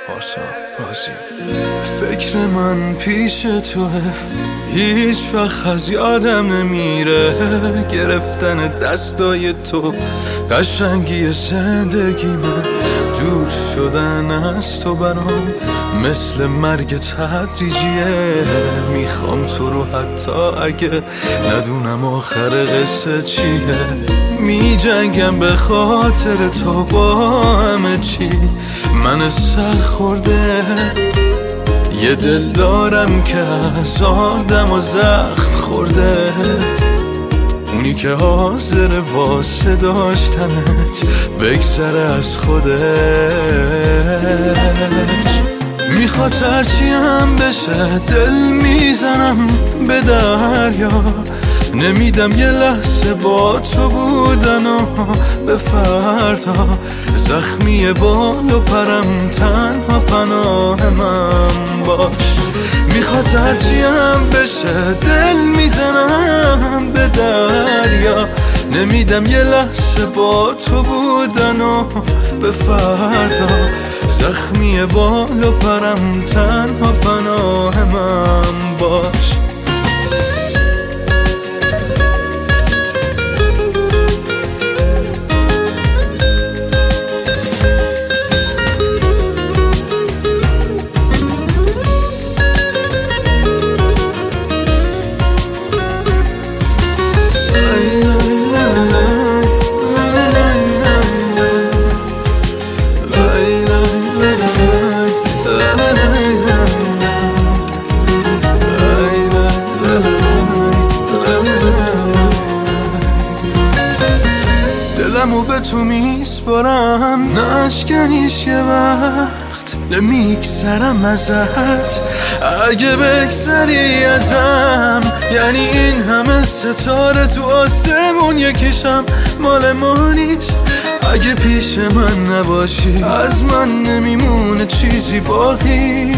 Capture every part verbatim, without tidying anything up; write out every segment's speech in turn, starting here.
پارسا رازی. فکر من پیش توه، هیچ وقت از یادم نمیره گرفتن دستای تو، قشنگی زندگی من. دور شدن از تو برام مثل مرگ تدریجیه، میخوام تو رو حتی اگه ندونم آخر قصه چیه. می جنگم به خاطر تو با همه چی، من سر خورده یه دل دارم که از آدم و زخم خورده، اونی که حاضر واسه داشتنت بگذره از خودش. میخواد هرچی هم بشه دل میزنم به دریا، نمیدم یه لحظه با تو بودن و به فردا. زخمی بال و پرم تنها پناه من باش. میخواد هرچی هم بشه دل میزنم به دریا، نمیدم یه لحظه با تو بودن و به فردا. زخمی بال و پرم تنها پناه من باش. دلمو به تو میسپارم، نشکنیش یه وقت نمیگذرم ازت. اگه بگذری ازم یعنی این همه ستاره تو آسمون یکیشم مال ما نیست. اگه پیش من نباشی از من نمیمونه چیزی باقی.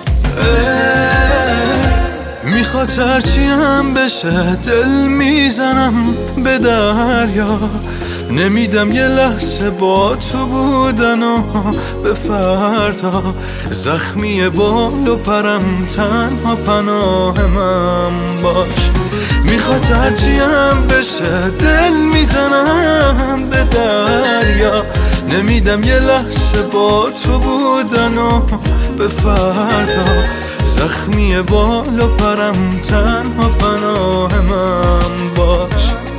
میخواد هرچی هم بشه دل میزنم به دریا، نمیدم یه لحظه با تو بودن و به فردا. زخمی بال و پرم تنها پناه من باش. میخواد هرچی هم بشه دل میزنم به دریا، نمیدم یه لحظه با تو بودن و به فردا. زخمی بال و پرم تنها پناه من باش.